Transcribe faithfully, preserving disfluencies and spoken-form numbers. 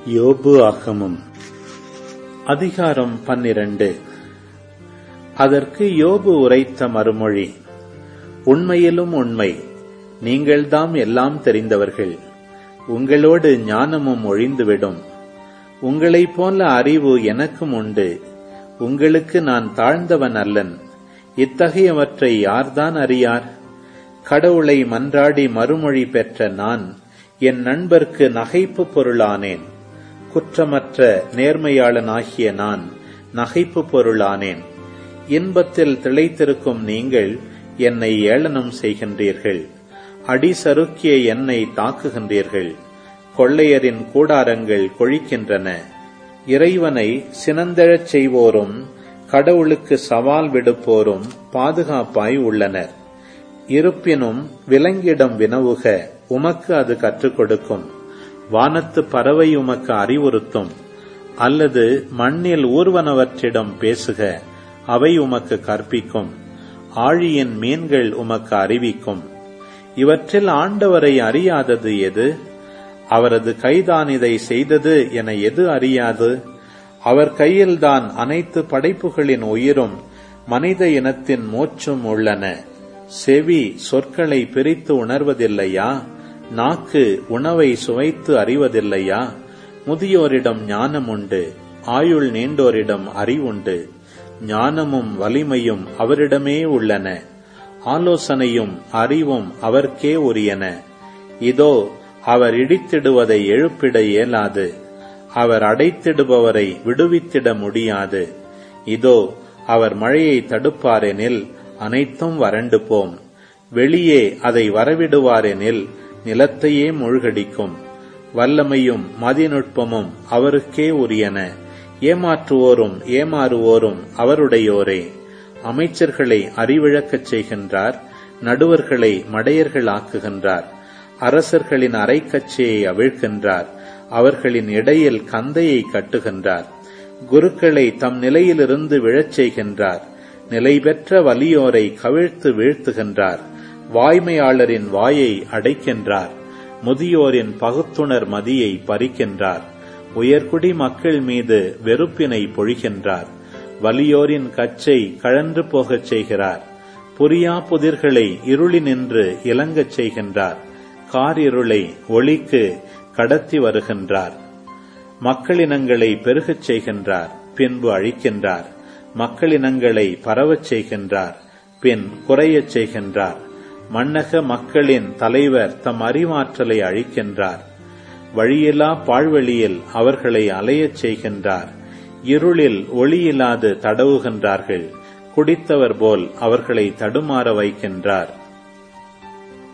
யோபு ஆகமம் அதிகாரம் பன்னிரண்டு. அதற்கு யோபு உரைத்த மறுமொழி: உண்மையிலும் உண்மை, நீங்கள்தாம் எல்லாம் தெரிந்தவர்கள். உங்களோடு ஞானமும் ஒழிந்துவிடும். உங்களைப் போல அறிவு எனக்கும் உண்டு. உங்களுக்கு நான் தாழ்ந்தவன் அல்லன். இத்தகையவற்றை யார்தான் அறியார்? கடவுளை மன்றாடி மறுமொழி பெற்ற நான் என் நண்பர்க்கு நகைப்பு பொருளானேன். குற்றமற்ற நேர்மையாளனாகிய நான் நகைப்பு பொருளானேன். இன்பத்தில் திளைத்திருக்கும் நீங்கள் என்னை ஏளனம் செய்கின்றீர்கள். அடி சறுக்கிய என்னை தாக்குகின்றீர்கள். கொள்ளையரின் கூடாரங்கள் கொழிக்கின்றன. இறைவனை சினந்தெழச் செய்வோரும் கடவுளுக்கு சவால் விடுப்போரும் பாதுகாப்பாய் உள்ளனர். இருப்பினும் விலங்கிடம் வினவுக, உமக்கு அது கற்றுக் கொடுக்கும். வானத்து பறவை உமக்கு அறிவுறுத்தும். அல்லது மண்ணில் ஊர்வனவற்றிடம் பேசுக, அவை உமக்கு கற்பிக்கும். ஆழியின் மீன்கள் உமக்கு அறிவிக்கும். இவற்றில் ஆண்டவரை அறியாதது எது? அவரது கைதான் இதை செய்தது என எது அறியாது? அவர் கையில்தான் அனைத்து படைப்புகளின் உயிரும் மனித இனத்தின் மூச்சும் உள்ளன. செவி சொற்களை பிரித்து உணர்வதில்லையா? நாக்கு உணவை சுவைத்து அறிவதில்லையா? முதியோரிடம் ஞானம் உண்டு, ஆயுள் நீண்டோரிடம் அறிவுண்டு. ஞானமும் வலிமையும் அவரிடமே உள்ளன. ஆலோசனையும் அறிவும் அவர்க்கே உரியன. இதோ, அவர் இடித்திடுவதை எழுப்பிட இயலாது. அவர் அடைத்திடுபவரை விடுவித்திட முடியாது. இதோ, அவர் மழையை தடுப்பாரெனில் அனைத்தும் வறண்டு போம். வெளியே அதை வரவிடுவாரெனில் நிலத்தையே மூழ்கடிக்கும். வல்லமையும் மதிநுட்பமும் அவருக்கே உரியன. ஏமாற்றுவோரும் ஏமாறுவோரும் அவருடையோரே. அமைச்சர்களை அறிவிழக்கச் செய்கின்றார். நடுவர்களை மடையர்கள் ஆக்குகின்றார். அரசர்களின் அரைக்கச்சையை அவிழ்க்கின்றார். அவர்களின் இடையில் கந்தையை கட்டுகின்றார். குருக்களை தம் நிலையிலிருந்து விழச் செய்கின்றார். நிலை பெற்ற வலியோரை கவிழ்த்து வீழ்த்துகின்றார். வாய்மையாளரின் வாயை அடைக்கின்றார். முதியோரின் பகுத்துணர் மதியை பறிக்கின்றார். உயர்குடி மக்கள் மீது வெறுப்பினை பொழிகின்றார். வலியோரின் கச்சை கழன்று போகச் செய்கிறார். புரியா புதிர்களை இருளினின்று இலங்கச் செய்கின்றார். காரிருளை ஒளிக்கு கடத்தி வருகின்றார். மக்களினங்களை பெருகச் செய்கின்றார், பின்பு அழிக்கின்றார். மக்களினங்களை பரவச் செய்கின்றார், பின் குறையச் செய்கின்றார். மன்னக மக்களின் தலைவர் தம் அறிவாற்றலை அழிக்கின்றார். வழியிலா பாழ்வெளியில் அவர்களை அலையச் செய்கின்றார். இருளில் ஒளியில்லாது தடவுகின்றார்கள். குடித்தவர் போல் அவர்களை தடுமாற வைக்கின்றார்.